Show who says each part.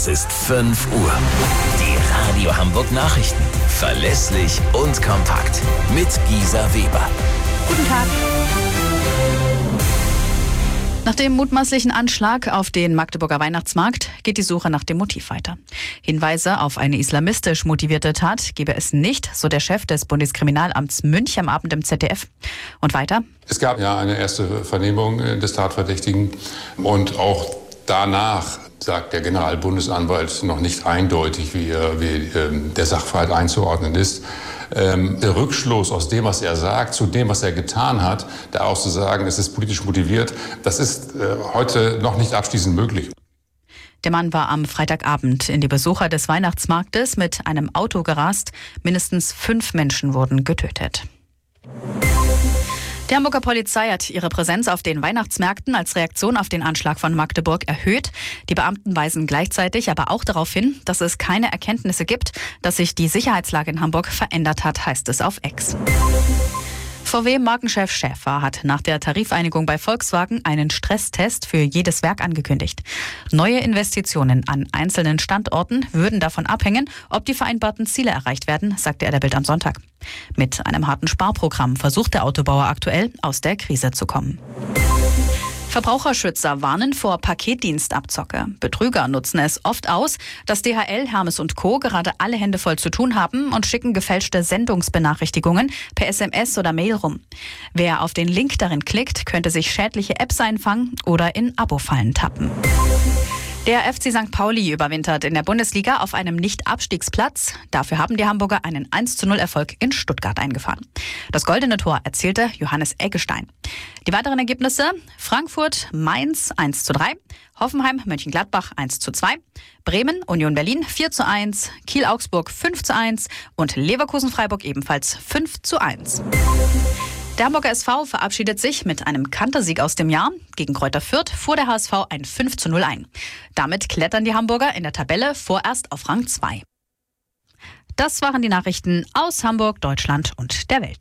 Speaker 1: Es ist 5 Uhr. Die Radio Hamburg Nachrichten. Verlässlich und kompakt. Mit Gisa Weber.
Speaker 2: Guten Tag. Nach dem mutmaßlichen Anschlag auf den Magdeburger Weihnachtsmarkt geht die Suche nach dem Motiv weiter. Hinweise auf eine islamistisch motivierte Tat gebe es nicht, so der Chef des Bundeskriminalamts München am Abend im ZDF. Und weiter?
Speaker 3: Es gab ja eine erste Vernehmung des Tatverdächtigen und auch danach sagt der Generalbundesanwalt noch nicht eindeutig, wie der Sachverhalt einzuordnen ist. Der Rückschluss aus dem, was er sagt, zu dem, was er getan hat, daraus zu sagen, es ist politisch motiviert, das ist heute noch nicht abschließend möglich.
Speaker 2: Der Mann war am Freitagabend in die Besucher des Weihnachtsmarktes mit einem Auto gerast. Mindestens 5 Menschen wurden getötet. Die Hamburger Polizei hat ihre Präsenz auf den Weihnachtsmärkten als Reaktion auf den Anschlag von Magdeburg erhöht. Die Beamten weisen gleichzeitig aber auch darauf hin, dass es keine Erkenntnisse gibt, dass sich die Sicherheitslage in Hamburg verändert hat, heißt es auf X. VW-Markenchef Schäfer hat nach der Tarifeinigung bei Volkswagen einen Stresstest für jedes Werk angekündigt. Neue Investitionen an einzelnen Standorten würden davon abhängen, ob die vereinbarten Ziele erreicht werden, sagte er der Bild am Sonntag. Mit einem harten Sparprogramm versucht der Autobauer aktuell, aus der Krise zu kommen. Verbraucherschützer warnen vor Paketdienstabzocke. Betrüger nutzen es oft aus, dass DHL, Hermes und Co. gerade alle Hände voll zu tun haben und schicken gefälschte Sendungsbenachrichtigungen per SMS oder Mail rum. Wer auf den Link darin klickt, könnte sich schädliche Apps einfangen oder in Abo-Fallen tappen. Der FC St. Pauli überwintert in der Bundesliga auf einem Nicht-Abstiegsplatz. Dafür haben die Hamburger einen 1:0-Erfolg in Stuttgart eingefahren. Das goldene Tor erzielte Johannes Eggestein. Die weiteren Ergebnisse: Frankfurt, Mainz 1:3, Hoffenheim, Mönchengladbach 1:2, Bremen, Union Berlin 4:1, Kiel-Augsburg 5:1 und Leverkusen-Freiburg ebenfalls 5:1. Der Hamburger SV verabschiedet sich mit einem Kantersieg aus dem Jahr. Gegen Greuther Fürth fuhr der HSV ein 5:0 ein. Damit klettern die Hamburger in der Tabelle vorerst auf Rang 2. Das waren die Nachrichten aus Hamburg, Deutschland und der Welt.